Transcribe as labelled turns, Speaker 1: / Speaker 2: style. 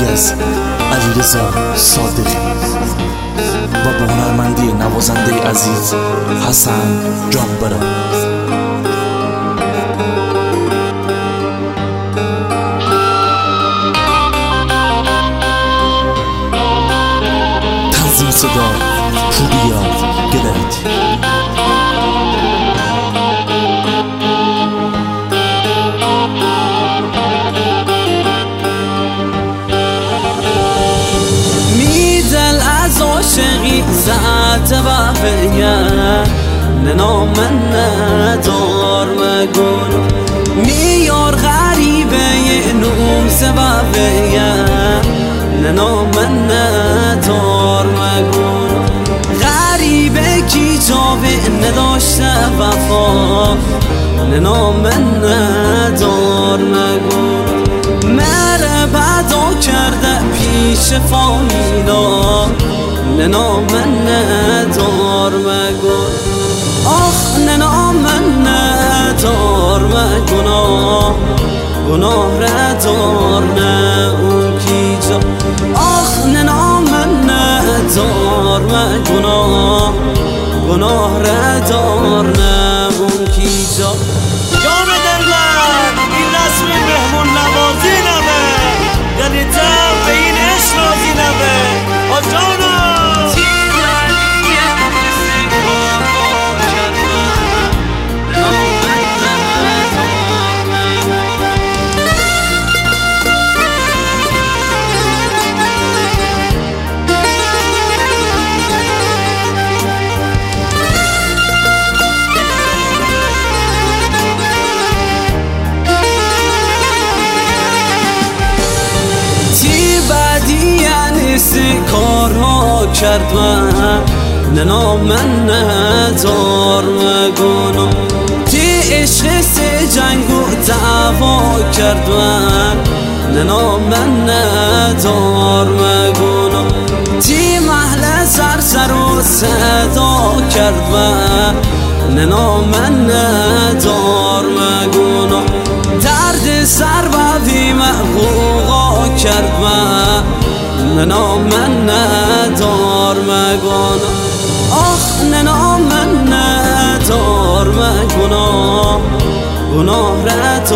Speaker 1: از علیرضا صادقی و با هنرمندی نوازنده عزیز حسن جانبرا. تنظیم صدا پوریا گلرتی.
Speaker 2: عاشقی زد و بگن ننا من ندار مگون میار غریبه نوز و بگن ننا من ندار مگون غریبه کی جاوه نداشته وفا ننا من ندار مگون مره بدا کرده پیش فامیلا ننا من ندار مگون آخ ننا من ندار مگناه گناه را دار نه اون کی جا آخ ننا من ندار مگناه گناه را دار نه اون کی جا.
Speaker 3: جان دل من این رسم مهمون نوازی نمه یعنی تم به این عشق رازی نمه آجانا
Speaker 2: کارها کرد من ننا من ندار مگونو تی عشق سه جنگ و دعوا کرد من ننا من ندار مگونو تی محل سر و صدا کرد من ننا من ندار مگونو درد سر و بیم غوغا کرد من ننا من ندار مگون آخ ننا من ندار مگناه گناه را